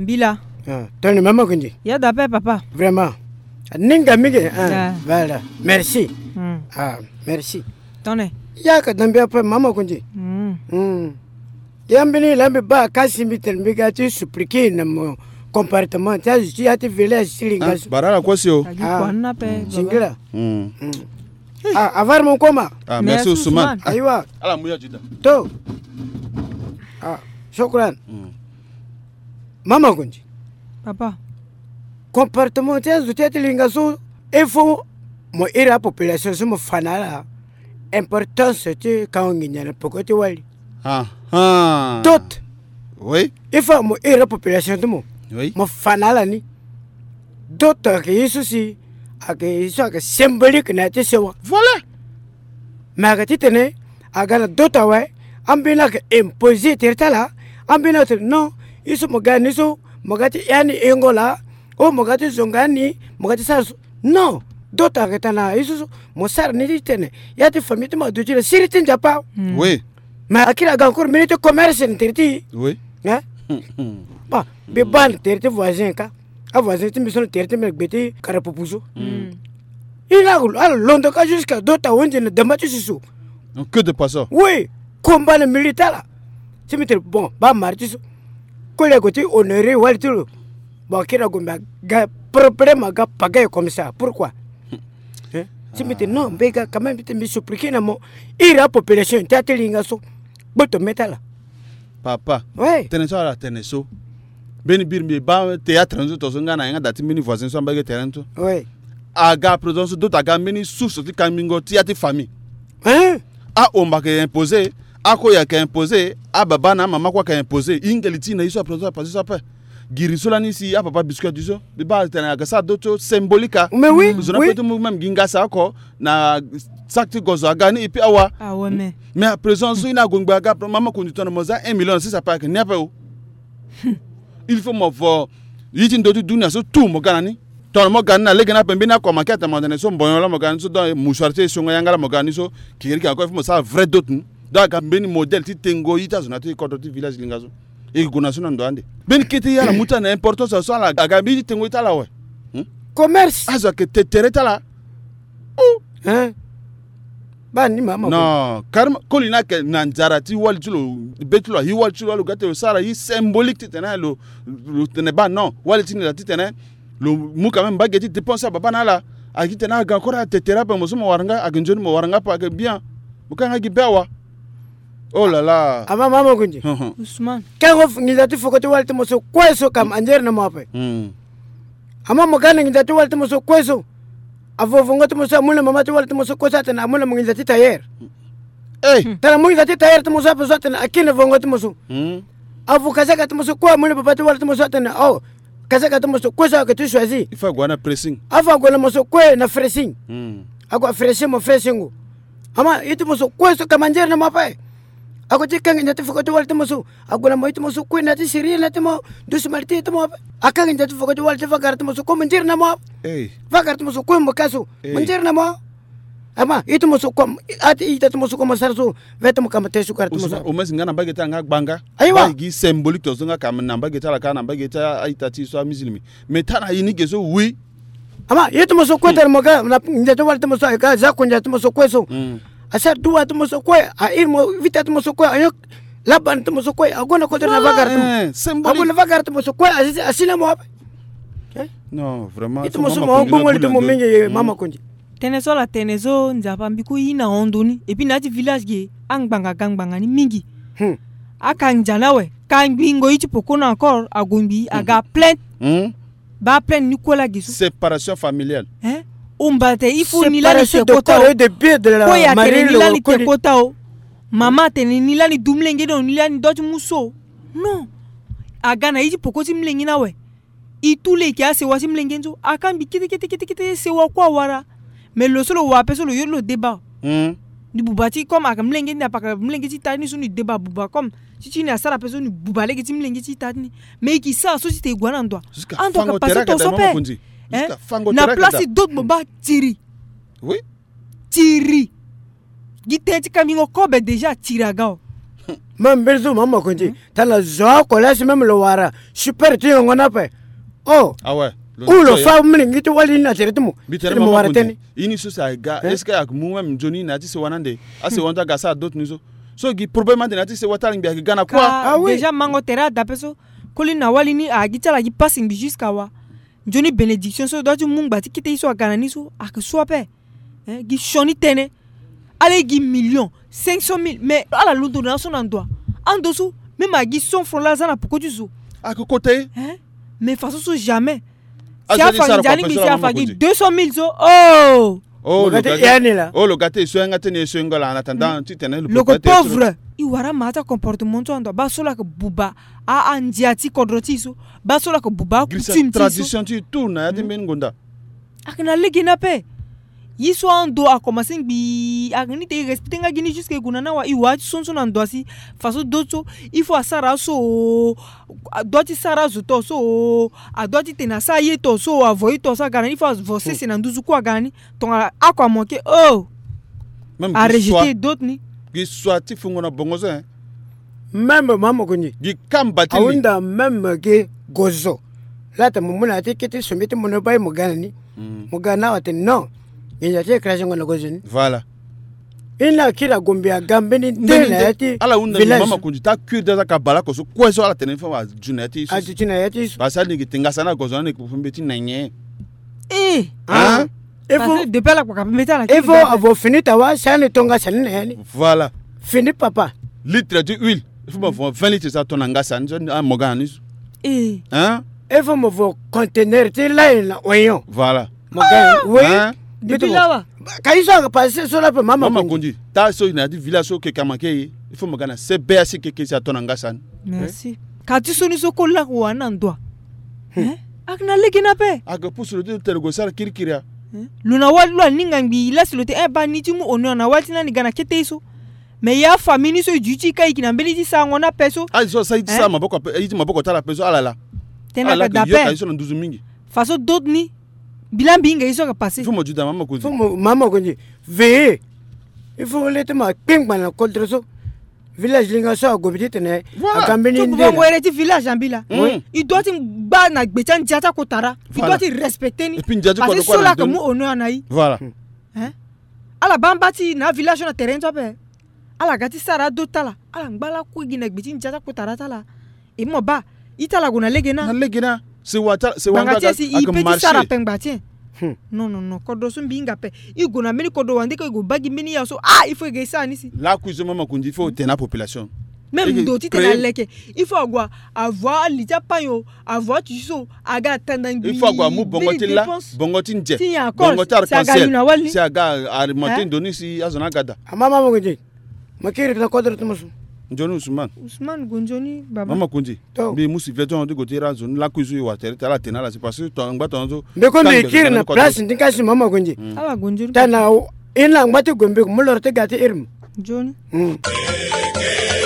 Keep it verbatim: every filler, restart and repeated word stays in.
Bila. Ton maman Kunji. Ya d'appel papa. Vraiment. Ninga mige. Voilà. Merci. Ah, merci. Tonne. Ya ka dambe après maman Kunji. Hmm. Yambini lambe ba kasi mitel miga tu suppliquer na mon comportement. Tu as tu as te village silingas. Barala quoi c'est oh. Ah. Singila. Hmm. Ah, avoir mon coma. Ah, merci Ousmane. Aywa. Ala muya juda. To. Ah, shukran. Maman Kunji. Papa. Comportement tu as tu lingaso il faut mo ira population so mo fanala. Importance tu quand on gagne pourquoi tu wali. Ah ah. Tout. Oui. Il faut mo ira population tu mo. Oui. Mo fanala ni. D'autres que isso si ake isso ake symbolique na te sewa. Voilà. Mais ake titene agana d'autres ouais ambina ke imposer tertala ambina te non isso mo gani so mo gati yani engola o mo gati zongani mo gati sa non. D'autres que tana isso mo sar ni titene ya te famille mo do jira siritin japa. Oui. Mais akira ga encore minute commerce terti. Oui. Hein? Bah, be ban terti voisin ka. A voisin ti mission terti me beti karapupuso. Il a à Londres jusqu'à d'autres on dit de match sous. Que de passants. Oui, combat militaire là. C'est mettre bon, ba martis. Collègue côté honoré walturo. Bon kira gomba ga problème ga paga comme ça. Pourquoi? Hein? C'est mettre non, bega quand même te me suppliquer na mo. Ira population tatelinga so. Boto métal. Papa. Ouais. Tenez ça là, tenez ça. Beni bir mi ba théâtre nzo to zonga na nga dati mini voisin so mbage terrain to. Ouais. Aga présence do taga mini source ti kamingo ti ati famille. Hein? A omba ke imposer, a ko ya ke imposer, a baba na mama kwa ke imposer, ingeliti na iso présence parce ça peut. Girisola ni si a papa biscuit du so. De ba tena ga sa doto symbolique. Mais oui. Vous n'avez pas même ginga sa ko na sakti gozo agani et puis awa. Ah ouais mais. Mais à présence ina gongba ga maman ko ndito na moza un million si ça pas que n'y a pas. Il faut me voir. Il dit que tout so tout mo ganani. Ton mo ganna le gana pembe na ko makata mo dane so bonyo la mo ganani so dans moucharté so ngayanga mo ganani so ki ki encore faut ça vrai d'autre. Da ga beni modèle ti tengo ita zo na ti ko ti village lingazo. E gona so ndo ande. Ben kiti ya la muta na importance so la ga bi tengo ita la we. Commerce. Azo que te tereta la. Hein? Ba ni mama. Non, karma kolina ke nanjarati wal tulo betulo hi wal tulo gate sara hi symbolique tena lo tene ba non wal tini tene lo mu quand même bageti dépense baba na la a tena ga kora te terape mo so mo waranga a ginjoni mo waranga pa ke bien bukanga gibewa. Oh là là. Ama mama Kunji. Ousmane. Kango ngizati fokoti walti mo so kweso kam anjer na mape. Hmm. Ama mo gana ngizati walti mo so kweso. Avo vongoto mo sa mule mama ti walti mo so kosa tena mule mo ngizati tayer. Eh, tana mo ngizati tayer ti mo sa peso tena akine vongoto mo so. Hmm. Avo kasaka ti mo so kwa mule papa ti walti mo so tena oh kasaka ti mo so kosa que tu choisis. Il faut gwana pressing. Avo gona mo so kwe na freshing. Hmm. Ako freshing mo freshingo. Ama itu mo so kweso kamanjer na mape. Ako tikang ngati fokoti walti mo so ako na mo itu mo so kwe na ti siri na ti mo dus marti ti mo akang ngati fokoti walti vagar ti mo so komanjer na mo. Eh. Vagar ti mo so kwe mo kaso manjer na mo. Ama itu mo so kom ati ita ti mo so komasar so veto mo kamate su kar ti mo so. O mes ngana bageta nga banga. Aywa. Gi symbolique to zonga kam na bageta la kana bageta aita ti so muslimi. Mais tana yini geso oui. Ama itu mo so kwe ter mo ga na ngati walti mo so ka za ko ngati mo so kwe so. Asa dua tu masuk kue, air mo vita tu masuk kue, ayok laban tu masuk kue, aku nak kotor navagar tu, aku navagar tu masuk kue, asli asli mo apa? Non, vraiment. Itu masuk mo bungol tu mo menye mama Kunji. Tenezo la tenezo nzapa mbiku ina ondoni, et puis nati village ge angbanga gangbanga ni mingi. Hmm. Akang janawe, kang bingo ichi pokona encore agumbi aga plainte. Hmm. Ba plainte ni kola gisu. Séparation familiale. Hein? Umbate ifu nilani te kota de pied de la mariée mariée nilani te kota o mama tene nilani dumlenge do nilani dot muso non agana iji pokoti mlengi nawe itule ki ase wasi mlenge nzo akambi kiti kiti kiti kiti se wa kwa wara mais le solo wa peso lo yo lo débat hmm ni bubati comme akam mlenge ni apaka mlenge ti tani so ni débat buba comme si tu ni asara peso ni buba legi ti mlenge ti tani mais ki sa so si te gwana ndo ando ka passer to sope. Hein? Na place d'autres moba tiri. Oui. Tiri. Gite ti kamingo kobe déjà tiraga. Même bezo maman konji. T'as la joie collège même le wara. Super tu on a pas. Oh. Ah ouais. Ou le femme n'ingit wali na teritumu. Bitene mama konji. Ini so sa ga est-ce que ak mu même Johnny na ti se wanande. Ase wanta ga sa d'autres nizo. So gi problème de na ti se wataling bi gana quoi? Ah oui. Déjà mango tera dapeso. Kolina wali ni agita la gi passing bi jusqu'à wa. Johnny bénédiction so doit mu ngba ti kite iso agana ni so ak so pe. Hein, gi shoni tene. Allez gi millions, cinq cent mille mais à la londo na son endroit. En dessous, même à gi son front là ça na poko du so. À côté? Hein? Mais façon so jamais. Ah, Si a fa jani mi si a fa gi deux cent mille so. Oh! Oh, le gâteau. Oh, le gâteau so ngate ne so ngola en attendant tu tenais le pauvre. I wara mata comportement to ando ba so la ko buba a andiati kodroti so. Ba so la ko buba coutume tradition tu tourne ya temben gonda. Akna legina pe. Yi so ando a commencer bi agni te respecter nga gini jusque gunana wa i wa son son ando si façon d'auto il faut asara so doti sara zuto so a doti tena sa ye to so avoy to sa gana il faut vocer c'est nan duzu kwa gani ton a quoi manquer oh même a rejeter d'autres ni gi soit ti fungona bongo ça même maman konji gi kambati awunda même ge gozo là ta mumuna te kete somete mono bay mo gana ni mo gana wa te non. Il y a des créations de goujini. Voilà. Il y a qui la gombia gambeni de la ala unda mama kunji ta cuire dans ka bala ko so ko so ala téléphone wa juneti a juneti ba sa ni tinga sana ko so ni ko fumbeti nanye eh hein il faut de pas la ko ka mettre la il faut avoir fini ta wa ça ne tonga ça ne voilà fini papa litre d'huile il faut me vingt litres ça ton ngasa ni mogani eh hein il faut me voir conteneur ti là oignon voilà mogani oui depuis là quand ils sont passés sur la maman maman konji ta so ina di village so ke kamake il faut magana c'est B C que que ça ton ngasa merci quand tu soni so ko la ko wana ndo hein akna legina pe aga pusu de telego sar kirkiria luna walwa ninga ngi la silote e ba ni timu ono na watina ni gana kete so mais ya famille so juti kai kina mbeli ti sa ngona peso ah so ça dit ça maboko e maboko tala peso alala tena ka dape so na douze mingi façon d'autres ni bilan binga iso ka passer. Il faut me dire maman konji. Faut maman konji. Veillez. Il faut laisser ma ping bana contre so. Village linga so agobiti tene. Akambeni ndela. Tu peux voir ti village ambila. Oui. Il doit ti ba na gbecha njata ko tara. Il doit ti respecter ni. Parce que cela que mu ono anai. Voilà. Hein? Ala bamba ti na village na terrain to pe. Ala gati sara do tala. Ala ngbala ku gina gbechi njata ko tara tala. E mo ba itala gona legena. Na legena. C'est wata c'est wanga ga ak sara pengbati. Non non non kodo so mbinga pe. Igona meni kodo wande ko go bagi meni ya so ah il faut gesa ni si. La cuisine maman konji il faut tenir la population. Même doti tena leke. Il faut avoir avoir lita payo, avoir tu so aga tandangi. Il faut avoir mu bongoti la, bongoti nje. Bongoti arc-en-ciel. C'est aga armonter doni si azona gada. Mama mongi. Makiri ta kodro tumusu. Njoni Ousmane. Ousmane Gonjoni baba. Mama konji. Bi musi veton de côté ra zone la cuisine wa tere tala tena la c'est parce que ton ngba ton zo. Be ko ne kiri na place ndinga si mama konji. Ala Gonjoni. Tana ina ngba te gombe ko mulor te gati irm. Joni.